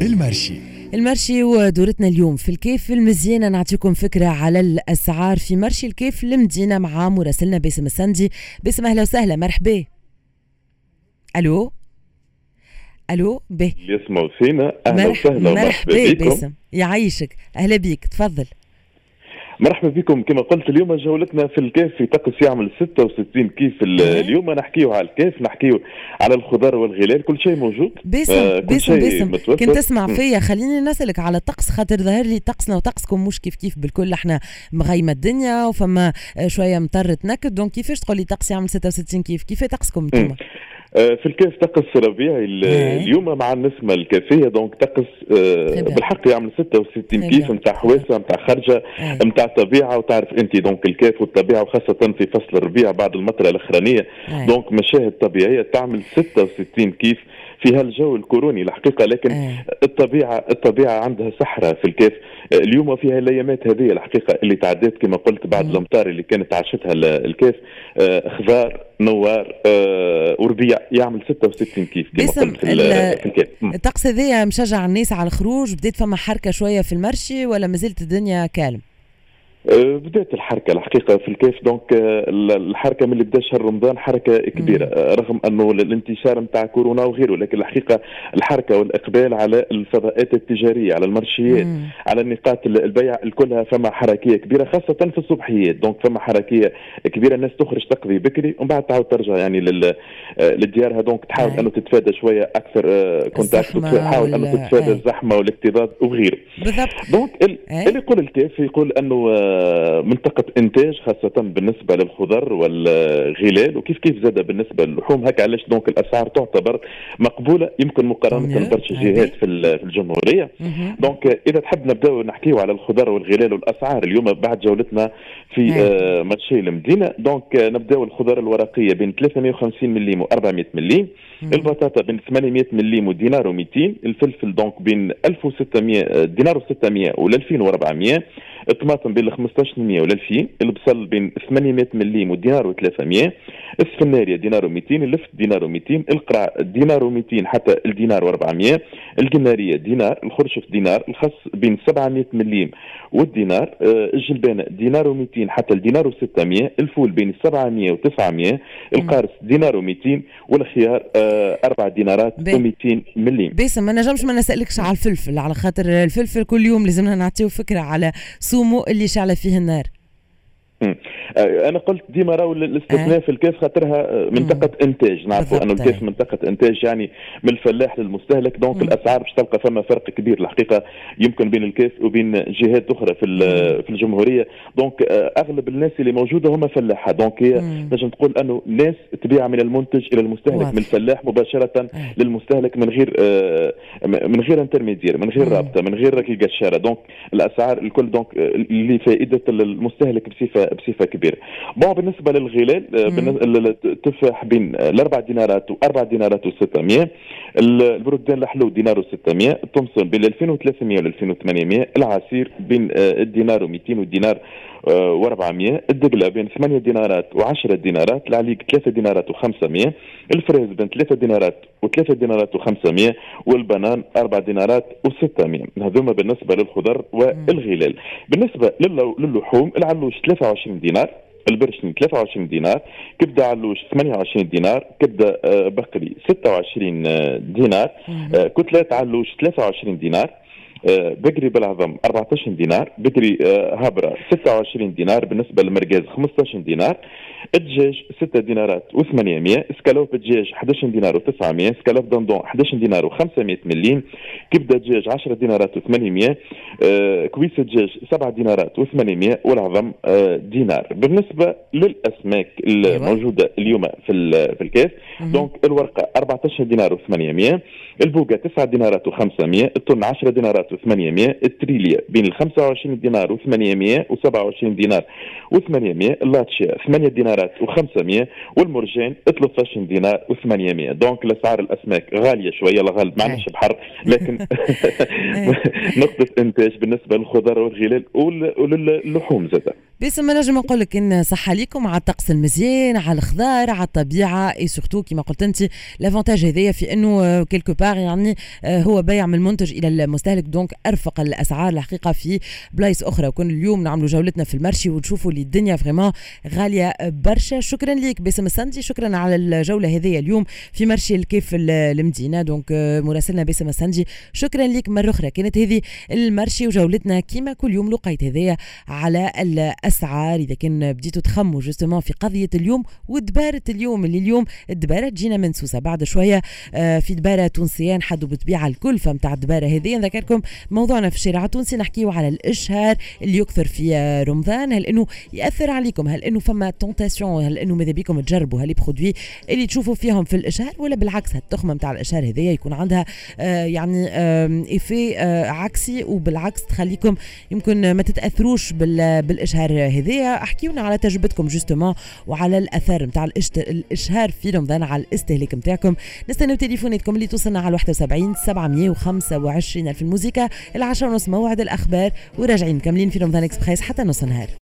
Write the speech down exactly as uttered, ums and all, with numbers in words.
المرشي المرشي ودورتنا اليوم في الكيف المزيانة نعطيكم فكرة على الأسعار في مرشي الكيف المدينة مع مراسلنا باسم السندي. باسم أهلا وسهلا، مرحبا. ألو ألو به يسمعوا فينا. أهلا مرح... وسهلا مرحبا باسم، يعيشك، أهلا بيك، تفضل. مرحبا بكم. كما قلت اليوم جولتنا في الكيف في طقس يعمل ستة وستين كيف. اليوم نحكيو على الكيف، نحكيو على الخضار والغلال، كل شيء موجود. باسم آه باسم باسم كنت تسمع فيا، خليني نسألك على الطقس، خاطر ظهر لي طقسنا وطقسكم مش كيف كيف بالكل، احنا مغيمة الدنيا وفما شوية مطر تنكد، دونك كيفاش تقول لي طقس يعمل ستة وستين كيف؟ كيف طقسكم انتم؟ في الكيف طقس ربيعي اليوم مع النسمة الكافية، دونك طقس بالحق يعمل ستة وستين كيف، نتاع حواسة، نتاع خرجة، نتاع طبيعة. وتعرف انت دونك الكيف والطبيعة، وخاصة في فصل الربيع بعد المطرة الأخرانية، دونك مشاهد طبيعية تعمل ستة وستين كيف في هالجو الكوروني الحقيقة. لكن أيه. الطبيعة الطبيعة عندها سحرة في الكيف اليوم في هالايامات هذه الحقيقة اللي تعديت كما قلت بعد الأمطار اللي كانت عاشتها الكيف. آه خضار، نوار، آه وربيع، يعمل ستة وستين كيف كما قلت في, في الكيف. الطقس هذايا مشجع الناس على الخروج؟ بديت فما حركة شوية في المرشي ولا مازالت الدنيا كالم؟ بدأت الحركة الحقيقة في الكيف. دونك الحركة من اللي بدا شهر رمضان حركة كبيرة، رغم أنه الانتشار متاع كورونا وغيره، لكن الحقيقة الحركة والإقبال على الفضاءات التجارية، على المرشيات، مم. على نقاط البيع كلها فما حركية كبيرة، خاصة في الصبحيات. دونك فما حركية كبيرة، الناس تخرج تقضي بكري ومن بعد تعاود ترجع يعني للديارها. دونك تحاول أنه تتفادى شوية أكثر كونتاكت، وتحاول أنه تتفادى الزحمة والاكتظاظ وغيره. بالضبط. دونك اللي يقول الكيف يقول أنه منطقة إنتاج، خاصة بالنسبة للخضر والغلال، وكيف كيف زاد بالنسبة للحوم. هكا علاش دونك الأسعار تعتبر مقبولة يمكن مقارنة برشا جهات في الجمهورية. دونك إذا تحب نبدأ نحكيه على الخضر والغلال والأسعار اليوم بعد جولتنا في آه مرشي المدينة. دونك نبدأ الخضر الورقية بين ثلاثمائة وخمسين مليم و أربعمائة مليم، البطاطا بين ثمانمائة مليم ودينار ومئتين، الفلفل دونك بين ألف وستمائة دينار وستمائة ولا ألفين وأربعمائة، الطماطم بين خمسطاش مية ولا ألفين، البصل بين ثمانمائة مليم ودينار وثلاثمائة، السفنارية دينار ومئتين، اللفت دينار ومئتين، القرع دينار ومئتين حتى الدينار وأربعمائة، الجنارية دينار، الخرشف دينار، الخس بين سبعمائة مليم والدينار، الجلبانة دينار ومئتين حتى الدينار وستمائة، الفول بين سبعمائة وتسعمائة، القارص دينار ومئتين، والخيار أربع دينارات ومئتين مليم. باسم ما نجمش ما نسألكش على الفلفل، على خاطر الفلفل كل يوم لازمنا نعطيه فكرة على سومو اللي شعل فيه النار. أنا قلت ديما راهو الاستثناء في الكيف خاطرها منطقة إنتاج، نعرفوا أنه الكيف منطقة إنتاج يعني من الفلاح للمستهلك. دونك مم. الأسعار باش تلقى فما فرق كبير الحقيقة يمكن بين الكيف وبين جهات أخرى في في الجمهورية. دونك أغلب الناس اللي موجودة هم فلاحة، دونك هي نجم تقول أنه ناس تبيع من المنتج إلى المستهلك، واضح. من الفلاح مباشرة مم. للمستهلك من غير من غير انترميدير، من غير رابطة، من غير كي قشارة. دونك الأسعار الكل دونك اللي فائدة المستهلك بصفة بصفة كبيرة. بون بالنسبة للغلال التفاح بين الأربع دينارات وأربع دينارات وستمائة، البرودان الحلو دينار وستمائة، التومسون بين ألفين وثلاثمائة و ألفين وثمانمائة، العصير بين الدينار ومئتين والدينار وأربعمائة، الدقلة بين ثمانية دينارات وعشرة دينارات، العليق ثلاثة دينارات وخمسمائة، الفريز بين ثلاثة دينارات وثلاثة دينارات وخمسمائة، والبنان أربع دينارات وستمائة. هذوما بالنسبة للخضر والغلال. بالنسبة للحوم العلوش ثلاثة وعشرين دينار، البرشني ثلاثة وعشرين دينار، كبدة علوش ثمانية وعشرين دينار، كبدة بقري ستة وعشرين دينار، كتلات علوش ثلاثة وعشرين دينار، بقري بالعظم أربعة عشر دينار، بقري هابرة ستة وعشرين دينار، بالنسبة للمرقاز خمسة عشر دينار، الدجاج ستة دينارات وثمانمائة، سكالوب الدجاج أحد عشر دينار وتسعمائة، سكالوب دندون أحد عشر دينار وخمسمائة مليم، كبدة دجاج عشرة دينارات وثمانمائة، آه، كويس الدجاج سبعة دينارات وثمانمائة، والعظم آه، دينار. بالنسبة للأسماك الموجودة اليوم في في الكيس، دونك الورقة أربعة عشر دينار وثمانمائة، البوقة تسعة دينارات وخمسمائة، التون عشرة دينارات وثمانمائة، التريليا بين الخمسة وعشرين دينار وثمانمائة وسبعة وعشرين دينار وثمانمائة، اللاتشيا ثمانية دينارات وخمسمائة، والمرجان ثلاثة عشر دينار وثمانمائة. دونك الأسعار الأسماك غالية شوية، الغالب معناش بحر، لكن نقطة إنتاج بالنسبة للخضار والغلال وللحوم زادة. باسم ما نجم نقول لك ان صح عليكم على الطقس المزيان، على الخضار، على الطبيعه، اي سورتو كما قلت انت لافونتاج هذايا في انه كيلكو بار يعني هو بيع من المنتج الى المستهلك، دونك ارفق الاسعار الحقيقه في بلايص اخرى. وكون اليوم نعملوا جولتنا في المرشي ونشوفوا اللي الدنيا فريمون غاليه برشا. شكرا ليك باسم السندي، شكرا على الجوله هذه اليوم في مرشي الكيف المدينه. دونك مراسلنا باسم السندي شكرا ليك مره اخرى. كانت هذه المرشي وجولتنا كيما كل يوم لقيت هذايا على الاسعار. اذا كان بديتوا تخموا جوستومون في قضيه اليوم ودباره اليوم اللي اليوم الدباره تجينا من سوسه بعد شويه في دباره تونسيه نحدوا بالطبيعه الكلفه نتاع الدباره هذه. نذكركم موضوعنا في الشارع التونسي نحكيو على الاشهار اللي يكثر في رمضان. هل انه ياثر عليكم؟ هل انه فما تونتاسيون؟ هل انه ماذا بيكم تجربوا هالي برودوي اللي تشوفوا فيهم في الاشهار، ولا بالعكس هالتخمه نتاع الاشهار هذه يكون عندها آه يعني آه ايفي آه عكسي وبالعكس تخليكم يمكن ما تتاثروش بالاشهار هذه؟ احكيونا على تجربتكم جوستومون وعلى الاثار نتاع الاشهار في رمضان على الاستهلاك نتاعكم. نستناو تليفوناتكم اللي توصلنا على واحد وسبعين سبعمية وخمسة وعشرين الف الموسيقى. العشرة ونص موعد الاخبار وراجعين مكملين في رمضان اكسبريس حتى نص النهار.